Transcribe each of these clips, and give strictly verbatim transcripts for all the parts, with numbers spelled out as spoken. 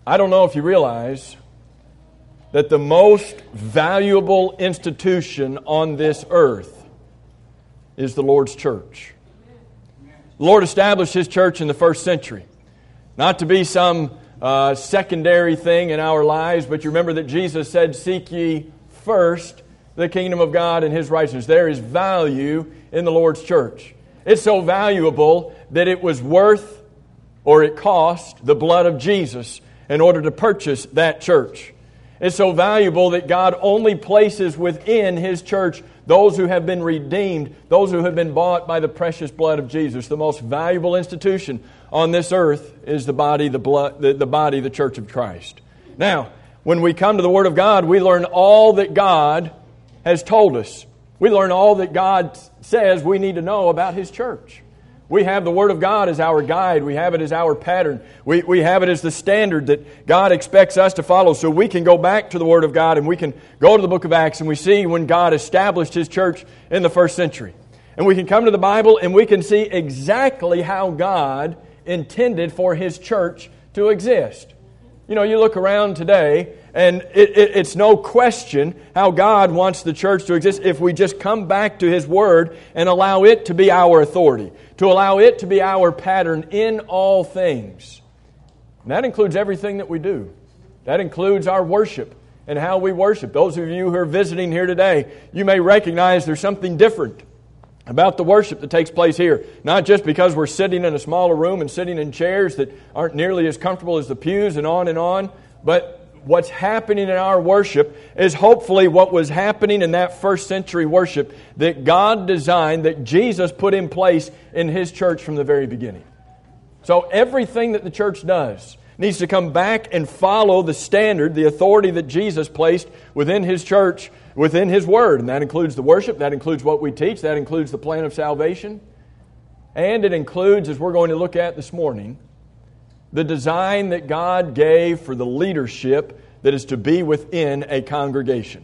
I don't know if you realize that the most valuable institution on this earth is the Lord's church. The Lord established His church in the first century. Not to be some uh, secondary thing in our lives, but you remember that Jesus said, "Seek ye first the kingdom of God and His righteousness." There is value in the Lord's church. It's so valuable that it was worth, or it cost, the blood of Jesus in order to purchase that church. It's so valuable that God only places within His church those who have been redeemed, those who have been bought by the precious blood of Jesus. The most valuable institution on this earth is the body, the blood, the, the body, the church of Christ. Now, when we come to the Word of God, we learn all that God has told us. We learn all that God says we need to know about His church. We have the Word of God as our guide. We have it as our pattern. We, we have it as the standard that God expects us to follow. So we can go back to the Word of God and we can go to the book of Acts and we see when God established His church in the first century. And we can come to the Bible and we can see exactly how God intended for His church to exist. You know, you look around today and it, it, it's no question how God wants the church to exist if we just come back to His Word and allow it to be our authority, to allow it to be our pattern in all things. And that includes everything that we do. That includes our worship and how we worship. Those of you who are visiting here today, you may recognize there's something different about the worship that takes place here. Not just because we're sitting in a smaller room and sitting in chairs that aren't nearly as comfortable as the pews and on and on, but what's happening in our worship is hopefully what was happening in that first century worship that God designed, that Jesus put in place in His church from the very beginning. So everything that the church does needs to come back and follow the standard, the authority that Jesus placed within His church, within His Word. And that includes the worship, that includes what we teach, that includes the plan of salvation. And it includes, as we're going to look at this morning, the design that God gave for the leadership that is to be within a congregation.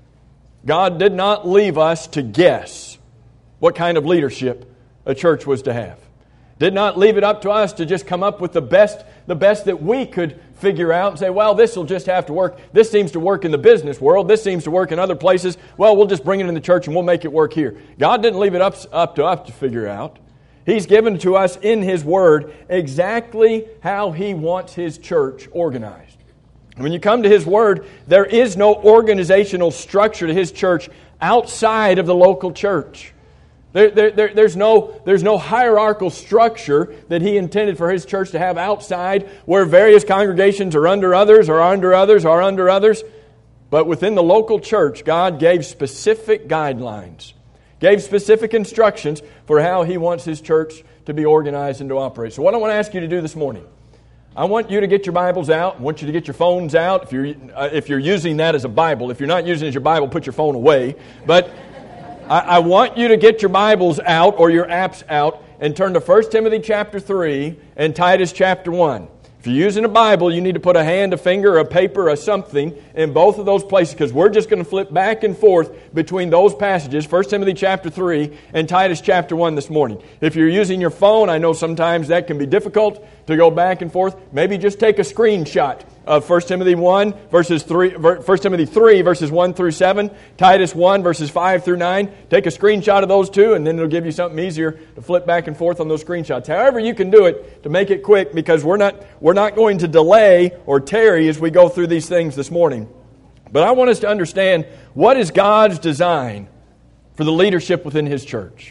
God did not leave us to guess what kind of leadership a church was to have. Did not leave it up to us to just come up with the best, the best that we could figure out and say, well, this will just have to work. This seems to work in the business world. This seems to work in other places. Well, we'll just bring it in the church and we'll make it work here. God didn't leave it up, up to us to figure out. He's given to us in His Word exactly how He wants His church organized. When you come to His Word, there is no organizational structure to His church outside of the local church. There, there, there, there's no, there's no hierarchical structure that He intended for His church to have outside where various congregations are under others, or under others, or under others. But within the local church, God gave specific guidelines, gave specific instructions for how He wants His church to be organized and to operate. So what I want to ask you to do this morning, I want you to get your Bibles out. I want you to get your phones out. If you're, uh, if you're using that as a Bible, if you're not using it as your Bible, put your phone away. But I, I want you to get your Bibles out or your apps out and turn to First Timothy chapter three and Titus chapter one. If you're using a Bible, you need to put a hand, a finger, a paper, or something in both of those places because we're just going to flip back and forth between those passages, First Timothy chapter three and Titus chapter one this morning. If you're using your phone, I know sometimes that can be difficult to go back and forth. Maybe just take a screenshot of First Timothy one verses three, First Timothy three verses one through seven, Titus one verses five through nine. Take a screenshot of those two, and then it'll give you something easier to flip back and forth on those screenshots. However, you can do it to make it quick because we're not we're not going to delay or tarry as we go through these things this morning. But I want us to understand what is God's design for the leadership within His church.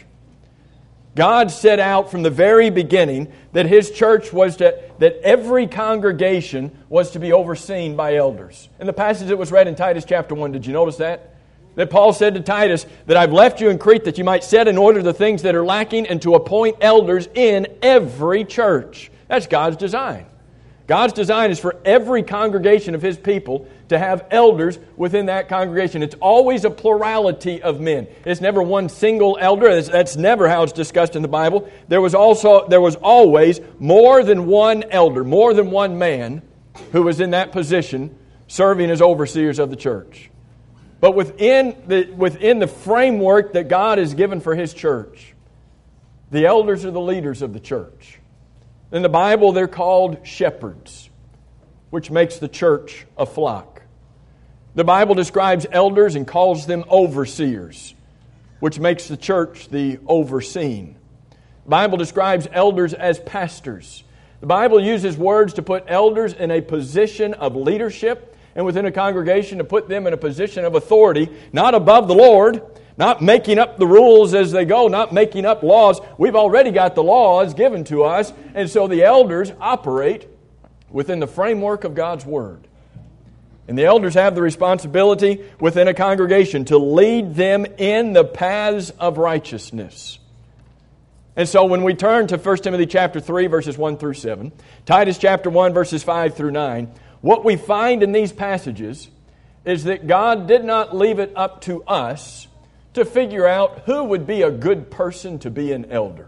God set out from the very beginning that His church was to, that every congregation was to be overseen by elders. In the passage that was read in Titus chapter one, did you notice that? That Paul said to Titus that I've left you in Crete that you might set in order the things that are lacking and to appoint elders in every church. That's God's design. God's design is for every congregation of His people to have elders within that congregation. It's always a plurality of men. It's never one single elder. That's never how it's discussed in the Bible. There was also there was always more than one elder, more than one man who was in that position serving as overseers of the church. But within the, within the framework that God has given for His church, the elders are the leaders of the church. In the Bible, they're called shepherds. which makes the church a flock. The Bible describes elders and calls them overseers, which makes the church the overseen. The Bible describes elders as pastors. The Bible uses words to put elders in a position of leadership and within a congregation to put them in a position of authority, not above the Lord, not making up the rules as they go, not making up laws. We've already got the laws given to us, and so the elders operate within the framework of God's Word. And the elders have the responsibility within a congregation to lead them in the paths of righteousness. And so when we turn to First Timothy chapter three, verses one through seven, Titus chapter one, verses five through nine, what we find in these passages is that God did not leave it up to us to figure out who would be a good person to be an elder.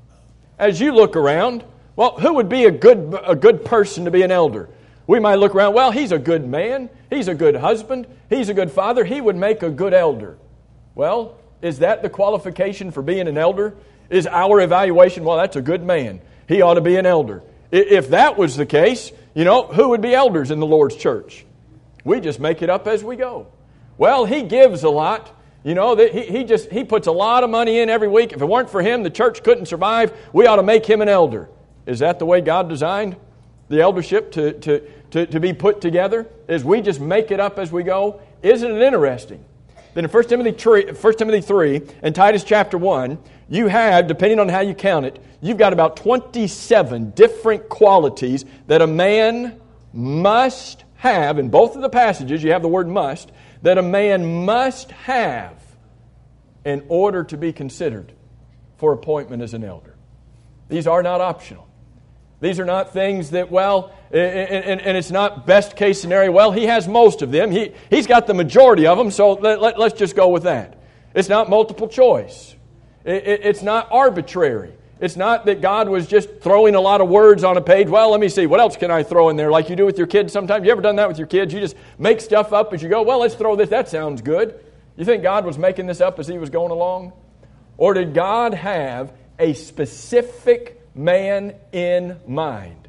As you look around, well, who would be a good, a good person to be an elder? We might look around, well, he's a good man, he's a good husband, he's a good father, he would make a good elder. Well, is that the qualification for being an elder? Is our evaluation, well, that's a good man, he ought to be an elder. If that was the case, you know, who would be elders in the Lord's church? We just make it up as we go. Well, he gives a lot. You know, he, he just he puts a lot of money in every week. If it weren't for him, the church couldn't survive. We ought to make him an elder. Is that the way God designed the eldership to, to, to, to be put together? Is we just make it up as we go? Isn't it interesting? Then in First Timothy three and Titus chapter one, you have, depending on how you count it, you've got about twenty-seven different qualities that a man must have. In both of the passages, you have the word must, that a man must have in order to be considered for appointment as an elder. These are not optional. These are not things that, well, and, and it's not best case scenario. Well, he has most of them. He, he's got the majority of them, so let, let, let's just go with that. It's not multiple choice. It, it, it's not arbitrary. It's not that God was just throwing a lot of words on a page. Well, let me see, what else can I throw in there like you do with your kids sometimes? You ever done that with your kids? You just make stuff up as you go. Well, let's throw this. That sounds good. You think God was making this up as He was going along? Or did God have a specific man in mind?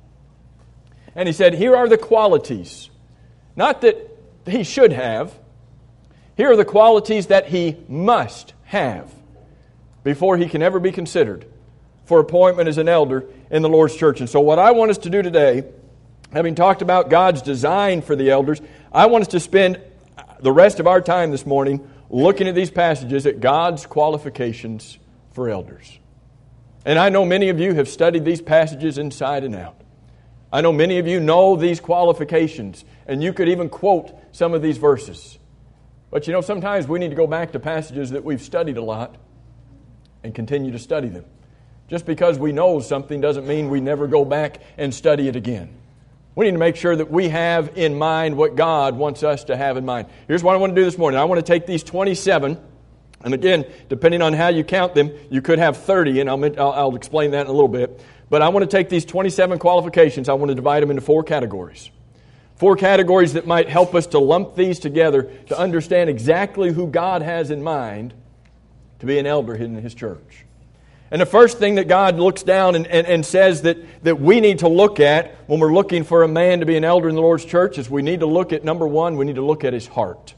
And He said, here are the qualities. Not that he should have. Here are the qualities that he must have before he can ever be considered for appointment as an elder in the Lord's church. And so what I want us to do today, having talked about God's design for the elders, I want us to spend the rest of our time this morning looking at these passages at God's qualifications for elders. And I know many of you have studied these passages inside and out. I know many of you know these qualifications, and you could even quote some of these verses. But you know, sometimes we need to go back to passages that we've studied a lot and continue to study them. Just because we know something doesn't mean we never go back and study it again. We need to make sure that we have in mind what God wants us to have in mind. Here's what I want to do this morning. I want to take these twenty-seven, and again, depending on how you count them, you could have thirty, and I'll, I'll, I'll explain that in a little bit. But I want to take these twenty-seven qualifications, I want to divide them into four categories. Four categories that might help us to lump these together to understand exactly who God has in mind to be an elder in His church. And the first thing that God looks down and, and, and says that, that we need to look at when we're looking for a man to be an elder in the Lord's church is we need to look at, number one, we need to look at his heart.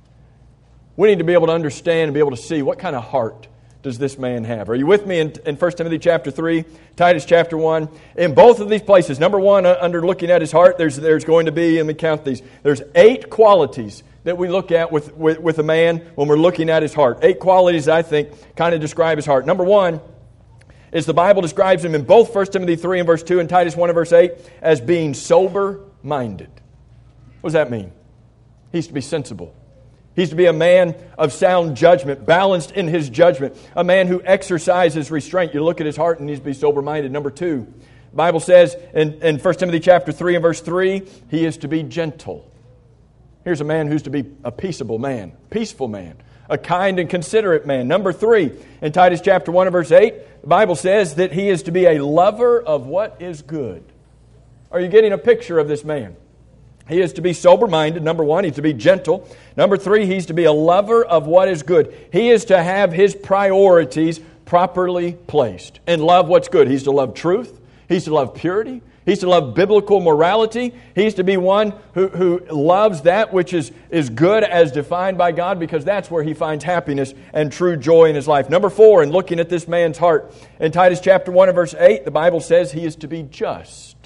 We need to be able to understand and be able to see what kind of heart does this man have. Are you with me in, in First Timothy chapter three, Titus chapter one? In both of these places, number one, uh, under looking at his heart, there's, there's going to be, and we count these, there's eight qualities that we look at with, with, with a man when we're looking at his heart. Eight qualities, I think, kind of describe his heart. Number one is the Bible describes him in both First Timothy three and verse two and Titus one and verse eight as being sober-minded. What does that mean? He's to be sensible. He's to be a man of sound judgment, balanced in his judgment, a man who exercises restraint. You look at his heart and he needs to be sober-minded. Number two, the Bible says in, in First Timothy chapter three and verse three, he is to be gentle. Here's a man who's to be a peaceable man, peaceful man, a kind and considerate man. Number three, in Titus chapter one and verse eight, the Bible says that he is to be a lover of what is good. Are you getting a picture of this man? He is to be sober-minded. Number one, he's to be gentle. Number three, he's to be a lover of what is good. He is to have his priorities properly placed and love what's good. He's to love truth. He's to love purity. He's to love biblical morality. He's to be one who, who loves that which is, is good as defined by God, because that's where he finds happiness and true joy in his life. Number four, in looking at this man's heart, in Titus chapter one and verse eight, the Bible says he is to be just.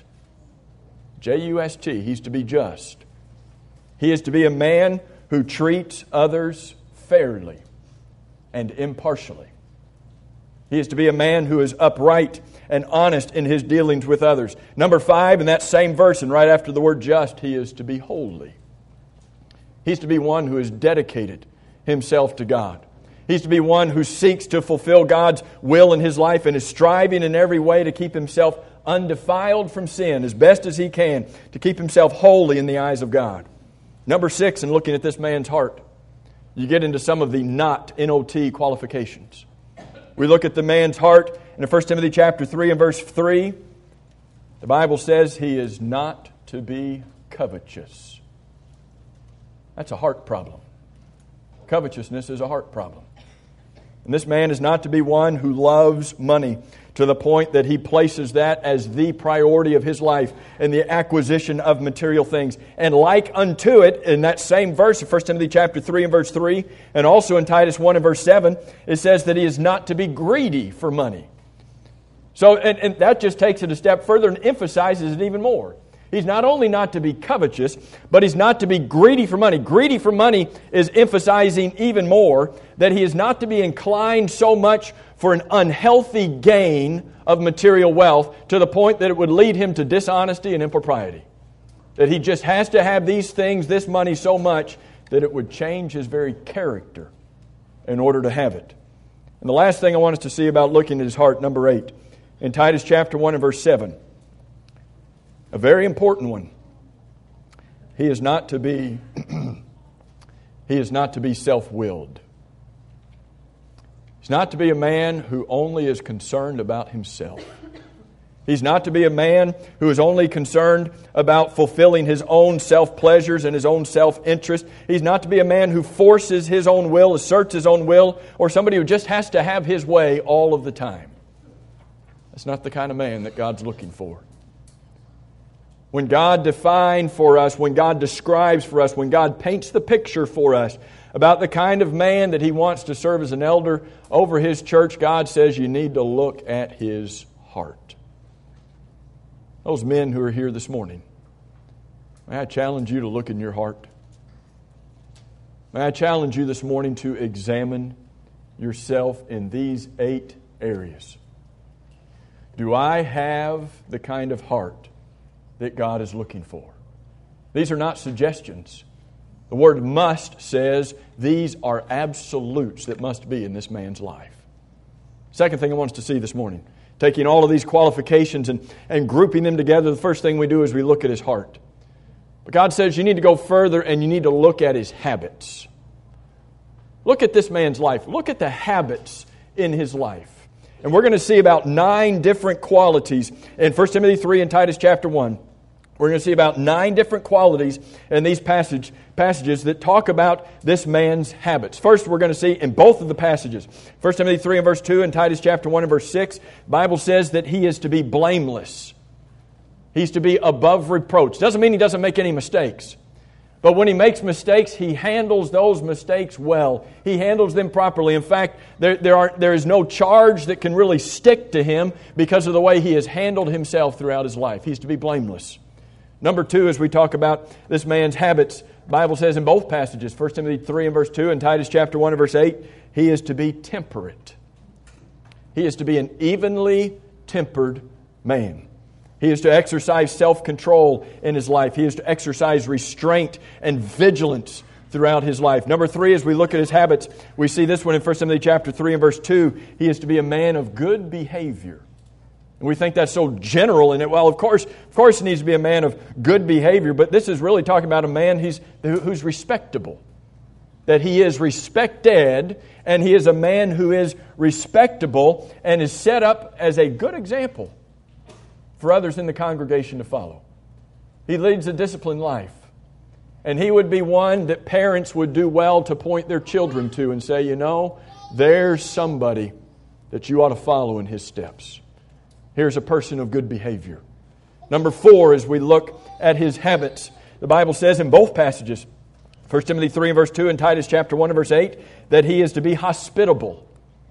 J U S T, he's to be just. He is to be a man who treats others fairly and impartially. He is to be a man who is upright and honest in his dealings with others. Number five, in that same verse, and right after the word just, he is to be holy. He's to be one who has dedicated himself to God. He's to be one who seeks to fulfill God's will in his life and is striving in every way to keep himself undefiled from sin as best as he can, to keep himself holy in the eyes of God. Number six, in looking at this man's heart, you get into some of the not, N O T, qualifications. We look at the man's heart in First Timothy chapter three and verse three. The Bible says he is not to be covetous. That's a heart problem. Covetousness is a heart problem. And this man is not to be one who loves money to the point that he places that as the priority of his life in the acquisition of material things. And like unto it, in that same verse of First Timothy chapter three and verse three, and also in Titus one and verse seven, it says that he is not to be greedy for money. So, and, and that just takes it a step further and emphasizes it even more. He's not only not to be covetous, but he's not to be greedy for money. Greedy for money is emphasizing even more that he is not to be inclined so much for an unhealthy gain of material wealth to the point that it would lead him to dishonesty and impropriety. That he just has to have these things, this money so much that it would change his very character in order to have it. And the last thing I want us to see about looking at his heart, number eight, in Titus chapter one and verse seven. A very important one. He is not to be he is not to be self-willed. He's not to be a man who only is concerned about himself. He's not to be a man who is only concerned about fulfilling his own self-pleasures and his own self-interest. He's not to be a man who forces his own will, asserts his own will, or somebody who just has to have his way all of the time. That's not the kind of man that God's looking for. When God defines for us, when God describes for us, when God paints the picture for us about the kind of man that He wants to serve as an elder over His church, God says you need to look at his heart. Those men who are here this morning, may I challenge you to look in your heart? May I challenge you this morning to examine yourself in these eight areas. Do I have the kind of heart that God is looking for? These are not suggestions. The word must says these are absolutes that must be in this man's life. Second thing I want us to see this morning, taking all of these qualifications and, and grouping them together, the first thing we do is we look at his heart. But God says you need to go further and you need to look at his habits. Look at this man's life. Look at the habits in his life. And we're going to see about nine different qualities in First Timothy three and Titus chapter one. We're going to see about nine different qualities in these passage, passages that talk about this man's habits. First, we're going to see in both of the passages, First Timothy three and verse two and Titus chapter one and verse six, the Bible says that he is to be blameless. He's to be above reproach. Doesn't mean he doesn't make any mistakes. But when he makes mistakes, he handles those mistakes well. He handles them properly. In fact, there, there, are, there is no charge that can really stick to him because of the way he has handled himself throughout his life. He's to be blameless. Number two, as we talk about this man's habits, the Bible says in both passages, First Timothy three and verse two and Titus chapter one and verse eight, he is to be temperate. He is to be an evenly tempered man. He is to exercise self-control in his life. He is to exercise restraint and vigilance throughout his life. Number three, as we look at his habits, we see this one in First Timothy chapter three and verse two. He is to be a man of good behavior. And we think that's so general in it. Well, of course, of course he needs to be a man of good behavior, but this is really talking about a man who's, who's respectable. That he is respected, and he is a man who is respectable and is set up as a good example for others in the congregation to follow. He leads a disciplined life. And he would be one that parents would do well to point their children to and say, you know, there's somebody that you ought to follow in his steps. Here's a person of good behavior. Number four, as we look at his habits, the Bible says in both passages, First Timothy three and verse two and Titus chapter one and verse eight, that he is to be hospitable.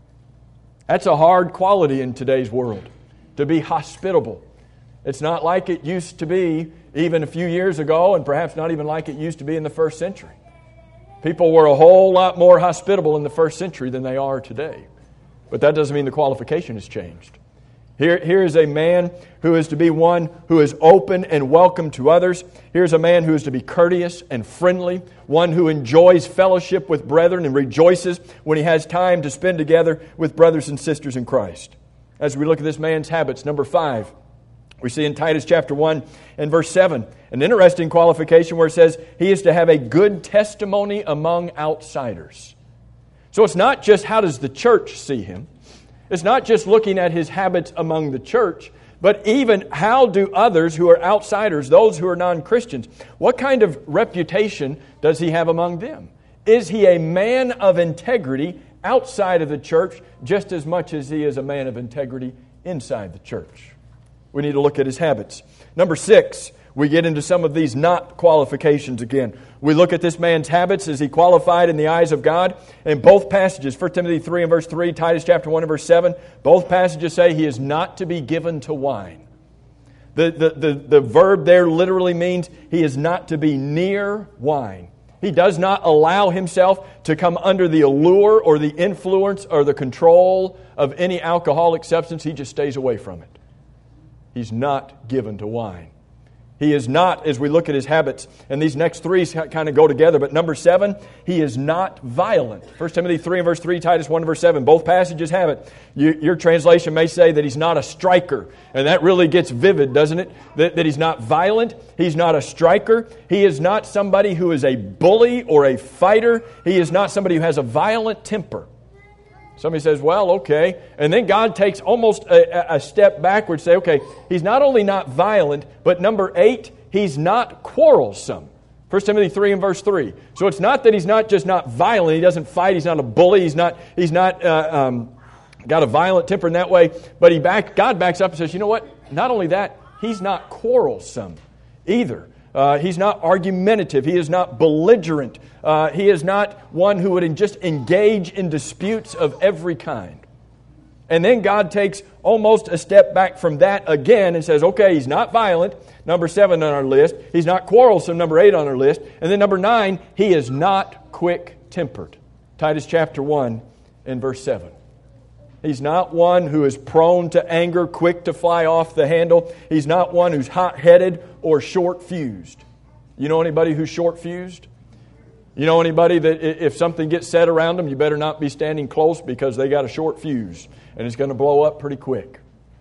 That's a hard quality in today's world, to be hospitable. It's not like it used to be even a few years ago, and perhaps not even like it used to be in the first century. People were a whole lot more hospitable in the first century than they are today. But that doesn't mean the qualification has changed. Here, here is a man who is to be one who is open and welcome to others. Here's a man who is to be courteous and friendly, one who enjoys fellowship with brethren and rejoices when he has time to spend together with brothers and sisters in Christ. As we look at this man's habits, number five, we see in Titus chapter one and verse seven, an interesting qualification where it says he is to have a good testimony among outsiders. So it's not just how does the church see him. It's not just looking at his habits among the church, but even how do others who are outsiders, those who are non-Christians, what kind of reputation does he have among them? Is he a man of integrity outside of the church just as much as he is a man of integrity inside the church? We need to look at his habits. Number six, we get into some of these not qualifications again. We look at this man's habits. Is he qualified in the eyes of God? In both passages, First Timothy three and verse three, Titus chapter one and verse seven, both passages say he is not to be given to wine. The, the, the, the verb there literally means he is not to be near wine. He does not allow himself to come under the allure or the influence or the control of any alcoholic substance. He just stays away from it. He's not given to wine. He is not, as we look at his habits, and these next three kind of go together, but number seven, he is not violent. First Timothy three and verse three, Titus one and verse seven, both passages have it. You, your translation may say that he's not a striker, and that really gets vivid, doesn't it? That, that he's not violent, he's not a striker, he is not somebody who is a bully or a fighter, he is not somebody who has a violent temper. Somebody says, well, okay. And then God takes almost a, a step backwards, say, okay, he's not only not violent, but number eight, he's not quarrelsome. First Timothy three and verse three. So it's not that he's not just not violent, he doesn't fight, he's not a bully, he's not he's not uh, um, got a violent temper in that way, but he back God backs up and says, you know what? Not only that, he's not quarrelsome either. Uh, he's not argumentative. He is not belligerent. Uh, he is not one who would just engage in disputes of every kind. And then God takes almost a step back from that again and says, okay, he's not violent, number seven on our list. He's not quarrelsome, number eight on our list. And then number nine, he is not quick-tempered. Titus chapter one and verse seven. He's not one who is prone to anger, quick to fly off the handle. He's not one who's hot-headed or short-fused. You know anybody who's short-fused? You know anybody that if something gets said around them, you better not be standing close because they got a short fuse and it's going to blow up pretty quick.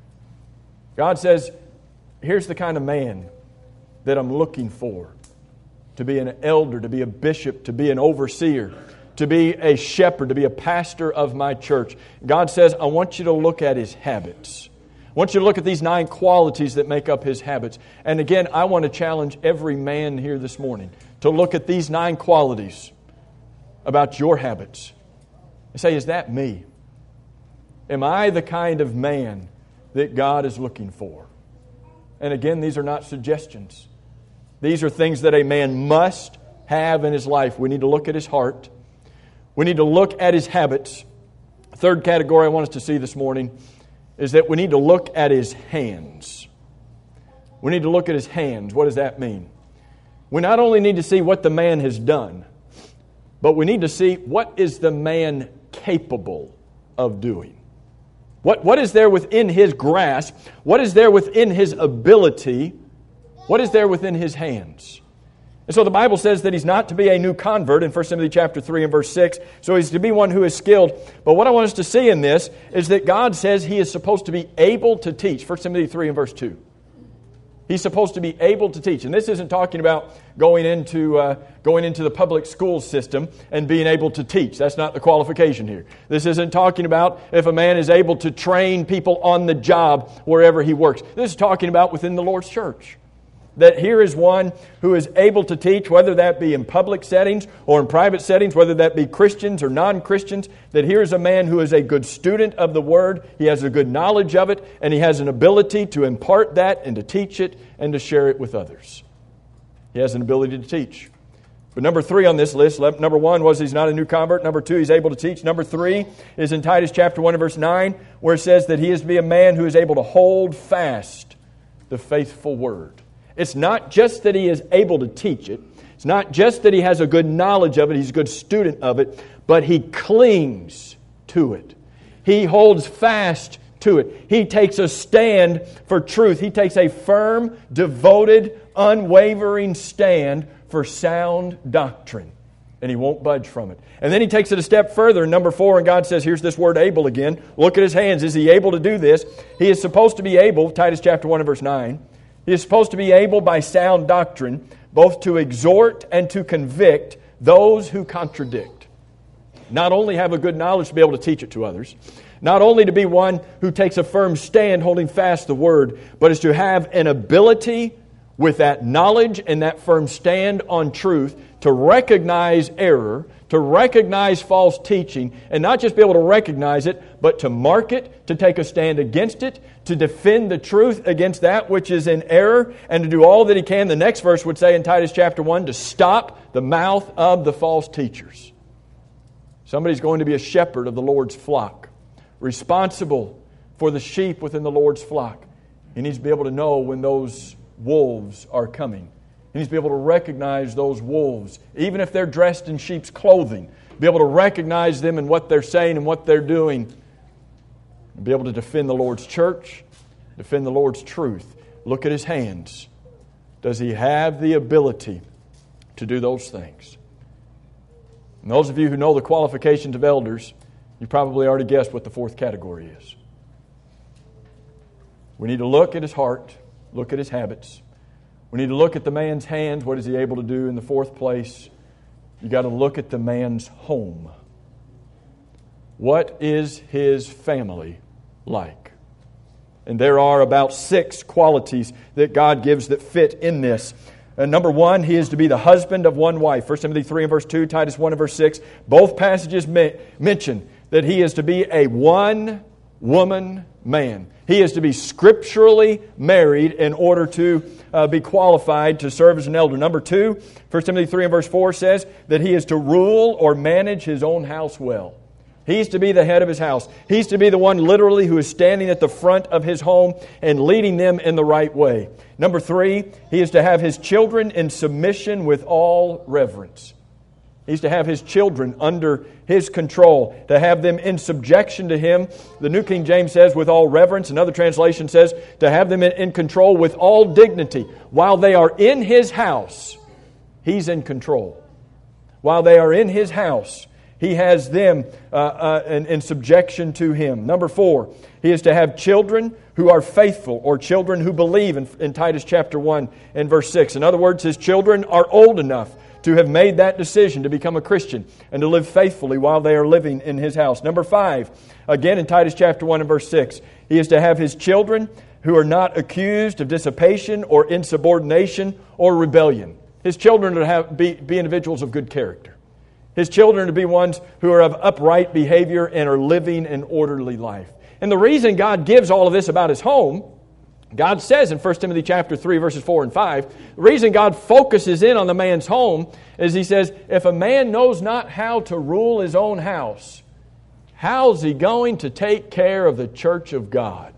God says, here's the kind of man that I'm looking for. To be an elder, to be a bishop, to be an overseer, to be a shepherd, to be a pastor of my church. God says, I want you to look at his habits. I want you to look at these nine qualities that make up his habits. And again, I want to challenge every man here this morning to look at these nine qualities about your habits and say, is that me? Am I the kind of man that God is looking for? And again, these are not suggestions. These are things that a man must have in his life. We need to look at his heart. We need to look at his habits. Third category I want us to see this morning is that we need to look at his hands. We need to look at his hands. What does that mean? We not only need to see what the man has done, but we need to see what is the man capable of doing. What, what is there within his grasp? What is there within his ability? What is there within his hands? And so the Bible says that he's not to be a new convert in First Timothy chapter three and verse six. So he's to be one who is skilled. But what I want us to see in this is that God says he is supposed to be able to teach. First Timothy three and verse two. He's supposed to be able to teach. And this isn't talking about going into uh, going into the public school system and being able to teach. That's not the qualification here. This isn't talking about if a man is able to train people on the job wherever he works. This is talking about within the Lord's church. that here is one who is able to teach, whether that be in public settings or in private settings, whether that be Christians or non-Christians, that here is a man who is a good student of the Word, he has a good knowledge of it, and he has an ability to impart that and to teach it and to share it with others. He has an ability to teach. But number three on this list, number one was he's not a new convert. Number two, he's able to teach. Number three is in Titus chapter one and verse nine, where it says that he is to be a man who is able to hold fast the faithful word. It's not just that he is able to teach it. It's not just that he has a good knowledge of it, he's a good student of it, but he clings to it. He holds fast to it. He takes a stand for truth. He takes a firm, devoted, unwavering stand for sound doctrine. And he won't budge from it. And then he takes it a step further in number four, and God says, here's this word able again. Look at his hands. Is he able to do this? He is supposed to be able, Titus chapter one and verse nine, he is supposed to be able by sound doctrine both to exhort and to convict those who contradict. Not only have a good knowledge to be able to teach it to others, not only to be one who takes a firm stand holding fast the word, but is to have an ability with that knowledge and that firm stand on truth to recognize error, to recognize false teaching, and not just be able to recognize it, but to mark it, to take a stand against it, to defend the truth against that which is in error, and to do all that he can, the next verse would say in Titus chapter one, to stop the mouth of the false teachers. Somebody's going to be a shepherd of the Lord's flock, responsible for the sheep within the Lord's flock. He needs to be able to know when those wolves are coming. He needs to be able to recognize those wolves, even if they're dressed in sheep's clothing. Be able to recognize them and what they're saying and what they're doing. And be able to defend the Lord's church, defend the Lord's truth. Look at his hands. Does he have the ability to do those things? And those of you who know the qualifications of elders, you probably already guessed what the fourth category is. We need to look at his heart, look at his habits. We need to look at the man's hands. What is he able to do? In the fourth place, you got to look at the man's home. What is his family like? And there are about six qualities that God gives that fit in this. Uh, number one, he is to be the husband of one wife. First Timothy three and verse two, Titus one and verse six. Both passages me- mention that he is to be a one-woman man. He is to be scripturally married in order to uh, be qualified to serve as an elder. Number two, First Timothy three and verse four says that he is to rule or manage his own house well. He's to be the head of his house. He's to be the one literally who is standing at the front of his home and leading them in the right way. Number three, he is to have his children in submission with all reverence. He's to have his children under his control, to have them in subjection to him. The New King James says with all reverence. Another translation says to have them in control with all dignity. While they are in his house, he's in control. While they are in his house, he has them uh, uh, in, in subjection to him. Number four, he is to have children who are faithful, or children who believe in, in Titus chapter one and verse six. In other words, his children are old enough to have made that decision to become a Christian and to live faithfully while they are living in his house. Number five, again in Titus chapter one and verse six, he is to have his children who are not accused of dissipation or insubordination or rebellion. His children are to have, be, be individuals of good character. His children are to be ones who are of upright behavior and are living an orderly life. And the reason God gives all of this about his home, God says in First Timothy chapter three, verses four and five, the reason God focuses in on the man's home is he says, if a man knows not how to rule his own house, how's he going to take care of the church of God?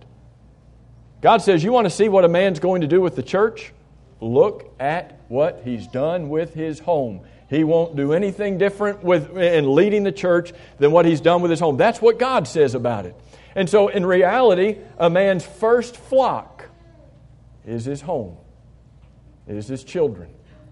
God says, you want to see what a man's going to do with the church? Look at what he's done with his home. He won't do anything different with in leading the church than what he's done with his home. That's what God says about it. And so in reality, a man's first flock is his home, is his children.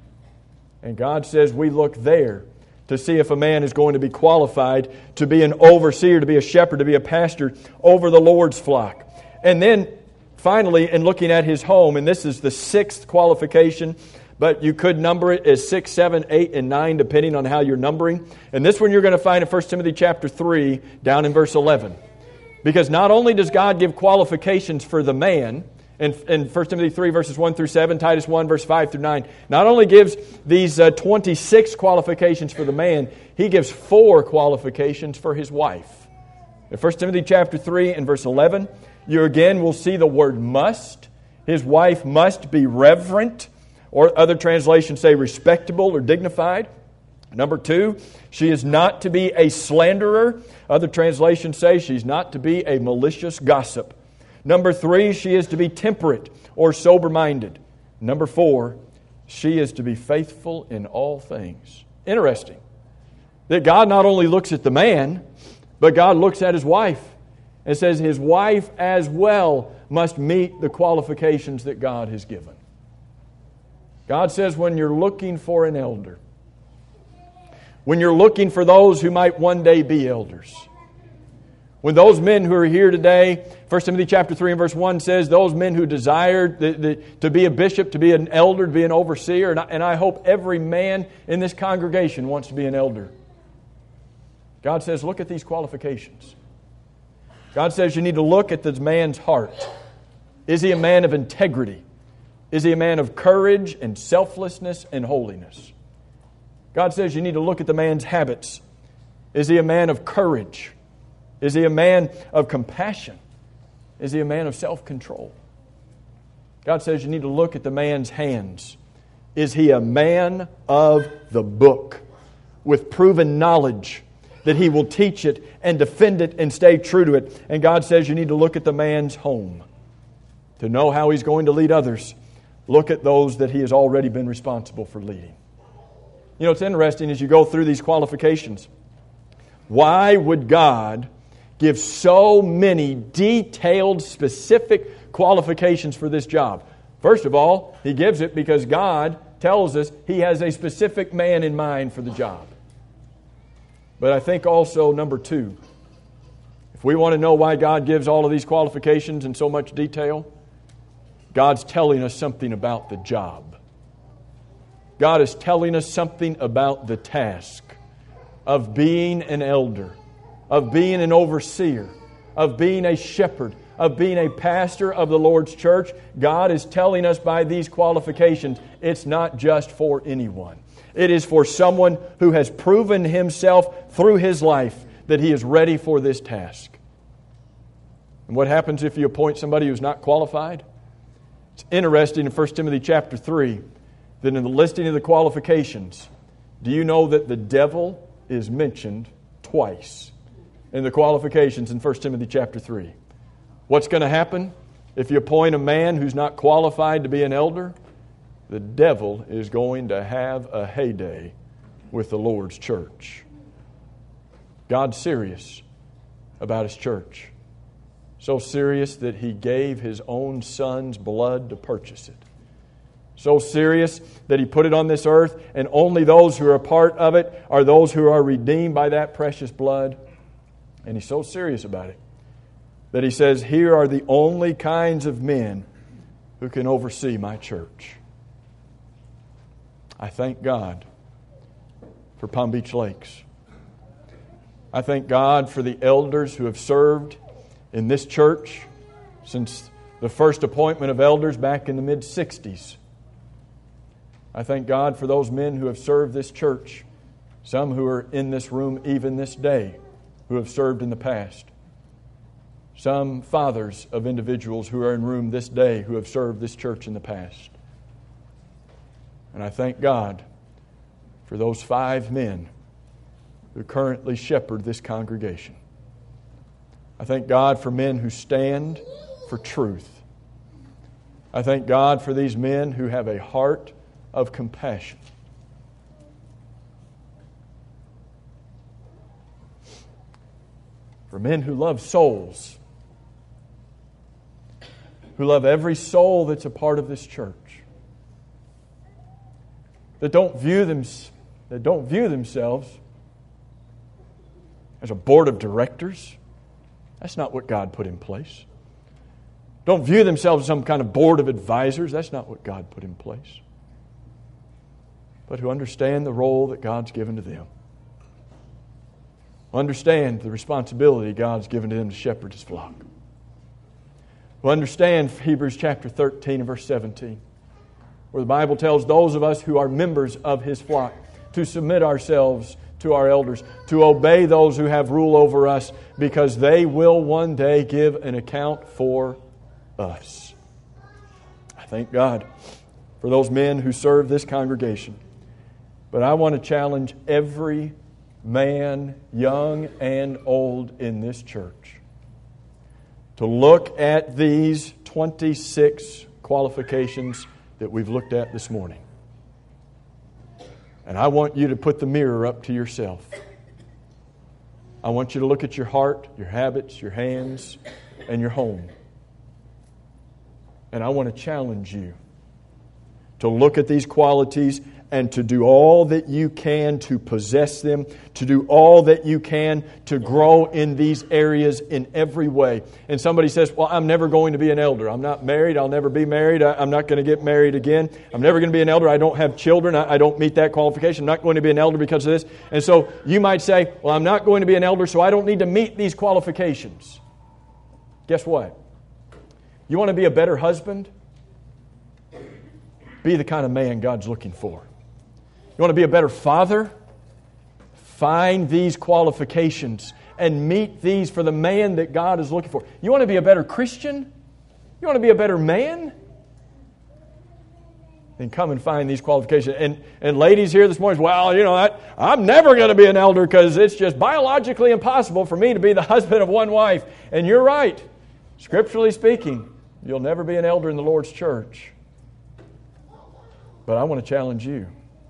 And God says we look there to see if a man is going to be qualified to be an overseer, to be a shepherd, to be a pastor over the Lord's flock. And then finally, in looking at his home, and this is the sixth qualification, but you could number it as six, seven, eight, and nine, depending on how you're numbering. And this one you're going to find in First Timothy chapter three, down in verse eleven. Because not only does God give qualifications for the man, In, in First Timothy three, verses one through seven, Titus one, verse five through nine, not only gives these uh, twenty-six qualifications for the man, he gives four qualifications for his wife. In First Timothy chapter three and verse eleven, you again will see the word must. His wife must be reverent, or other translations say respectable or dignified. Number two, she is not to be a slanderer. Other translations say she's not to be a malicious gossip. Number three, she is to be temperate or sober-minded. Number four, she is to be faithful in all things. Interesting that God not only looks at the man, but God looks at his wife and says his wife as well must meet the qualifications that God has given. God says when you're looking for an elder, when you're looking for those who might one day be elders, when those men who are here today, First Timothy chapter three and verse one says, those men who desired the, the, to be a bishop, to be an elder, to be an overseer, and I, and I hope every man in this congregation wants to be an elder. God says, look at these qualifications. God says you need to look at this man's heart. Is he a man of integrity? Is he a man of courage and selflessness and holiness? God says you need to look at the man's habits. Is he a man of courage? Is he a man of compassion? Is he a man of self-control? God says you need to look at the man's hands. Is he a man of the book with proven knowledge that he will teach it and defend it and stay true to it? And God says you need to look at the man's home. To know how he's going to lead others, look at those that he has already been responsible for leading. You know, it's interesting as you go through these qualifications. Why would God give so many detailed, specific qualifications for this job? First of all, He gives it because God tells us He has a specific man in mind for the job. But I think also, number two, if we want to know why God gives all of these qualifications in so much detail, God's telling us something about the job. God is telling us something about the task of being an elder, of being an overseer, of being a shepherd, of being a pastor of the Lord's church. God is telling us by these qualifications, it's not just for anyone. It is for someone who has proven himself through his life that he is ready for this task. And what happens if you appoint somebody who's not qualified? It's interesting in First Timothy chapter three that in the listing of the qualifications, do you know that the devil is mentioned twice in the qualifications in First Timothy chapter three? What's going to happen if you appoint a man who's not qualified to be an elder? The devil is going to have a heyday with the Lord's church. God's serious about His church. So serious that He gave His own Son's blood to purchase it. So serious that He put it on this earth, and only those who are a part of it are those who are redeemed by that precious blood. And He's so serious about it that He says, here are the only kinds of men who can oversee my church. I thank God for Palm Beach Lakes. I thank God for the elders who have served in this church since the first appointment of elders back in the mid-sixties. I thank God for those men who have served this church, some who are in this room even this day, who have served in the past. Some fathers of individuals who are in room this day who have served this church in the past. And I thank God for those five men who currently shepherd this congregation. I thank God for men who stand for truth. I thank God for these men who have a heart of compassion. For men who love souls, who love every soul that's a part of this church, that don't view them, that don't view themselves as a board of directors. That's not what God put in place. Don't view themselves as some kind of board of advisors. That's not what God put in place. But who understand the role that God's given to them. Understand the responsibility God's given to them to shepherd His flock. Well, understand Hebrews chapter thirteen and verse seventeen, where the Bible tells those of us who are members of His flock to submit ourselves to our elders, to obey those who have rule over us, because they will one day give an account for us. I thank God for those men who serve this congregation. But I want to challenge every man, young and old, in this church to look at these twenty-six qualifications that we've looked at this morning. And I want you to put the mirror up to yourself. I want you to look at your heart, your habits, your hands, and your home. And I want to challenge you to look at these qualities and to do all that you can to possess them, to do all that you can to grow in these areas in every way. And somebody says, well, I'm never going to be an elder. I'm not married. I'll never be married. I'm not going to get married again. I'm never going to be an elder. I don't have children. I don't meet that qualification. I'm not going to be an elder because of this. And so you might say, well, I'm not going to be an elder, so I don't need to meet these qualifications. Guess what? You want to be a better husband? Be the kind of man God's looking for. You want to be a better father? Find these qualifications and meet these for the man that God is looking for. You want to be a better Christian? You want to be a better man? Then come and find these qualifications. And, and ladies here this morning, well, you know, I, I'm never going to be an elder because it's just biologically impossible for me to be the husband of one wife. And you're right. Scripturally speaking, you'll never be an elder in the Lord's church. But I want to challenge you.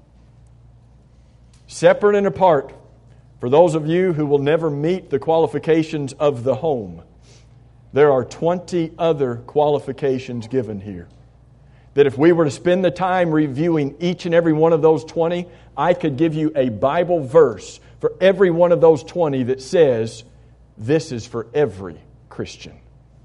Separate and apart, for those of you who will never meet the qualifications of the home, there are twenty other qualifications given here. That if we were to spend the time reviewing each and every one of those twenty, I could give you a Bible verse for every one of those twenty that says, this is for every Christian.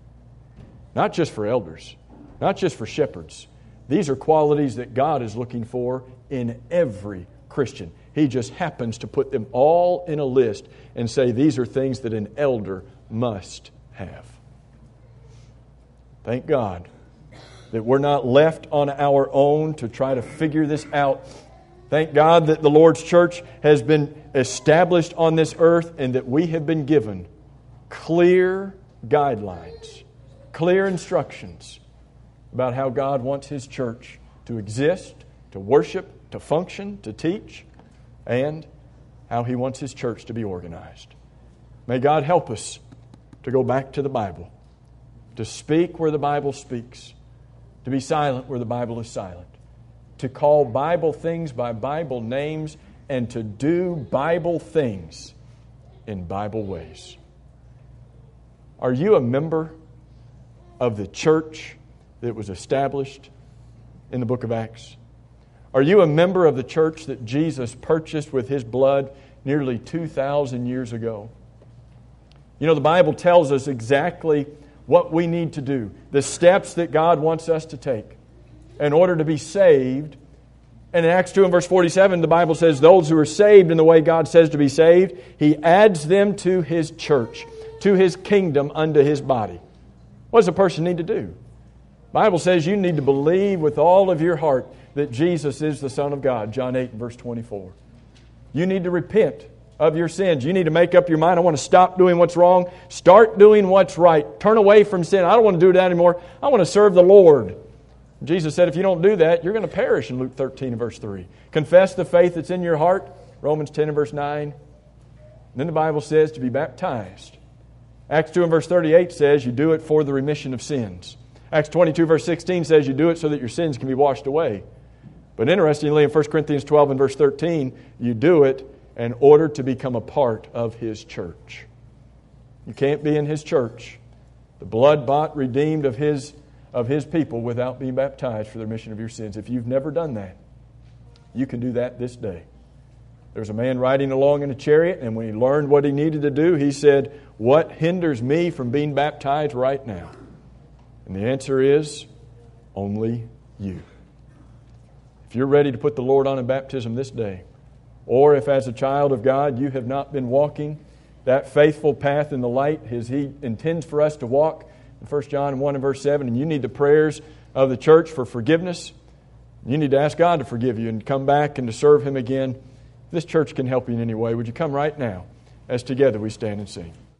Not just for elders, not just for shepherds. These are qualities that God is looking for in every Christian. He just happens to put them all in a list and say these are things that an elder must have. Thank God that we're not left on our own to try to figure this out. Thank God that the Lord's church has been established on this earth and that we have been given clear guidelines, clear instructions about how God wants His church to exist, to worship, to function, to teach, and how He wants His church to be organized. May God help us to go back to the Bible, to speak where the Bible speaks, to be silent where the Bible is silent, to call Bible things by Bible names, and to do Bible things in Bible ways. Are you a member of the church that was established in the book of Acts? Are you a member of the church that Jesus purchased with His blood nearly two thousand years ago? You know, the Bible tells us exactly what we need to do, the steps that God wants us to take in order to be saved. And in Acts two and verse forty-seven, the Bible says, those who are saved in the way God says to be saved, He adds them to His church, to His kingdom, unto His body. What does a person need to do? The Bible says you need to believe with all of your heart that Jesus is the Son of God, John eight and verse twenty-four. You need to repent of your sins. You need to make up your mind, I want to stop doing what's wrong, start doing what's right, turn away from sin. I don't want to do that anymore. I want to serve the Lord. Jesus said if you don't do that, you're going to perish in Luke thirteen and verse three. Confess the faith that's in your heart, Romans ten and verse nine. And then the Bible says to be baptized. Acts two and verse thirty-eight says you do it for the remission of sins. Acts twenty-two verse sixteen says you do it so that your sins can be washed away. But interestingly, in First Corinthians twelve and verse thirteen, you do it in order to become a part of His church. You can't be in His church, the blood-bought, redeemed of His, of His people, without being baptized for the remission of your sins. If you've never done that, you can do that this day. There was a man riding along in a chariot, and when he learned what he needed to do, he said, what hinders me from being baptized right now? And the answer is, only you. If you're ready to put the Lord on in baptism this day, or if as a child of God you have not been walking that faithful path in the light as He intends for us to walk, in First John one and verse seven, and you need the prayers of the church for forgiveness, you need to ask God to forgive you and come back and to serve Him again, this church can help you in any way. Would you come right now as together we stand and sing?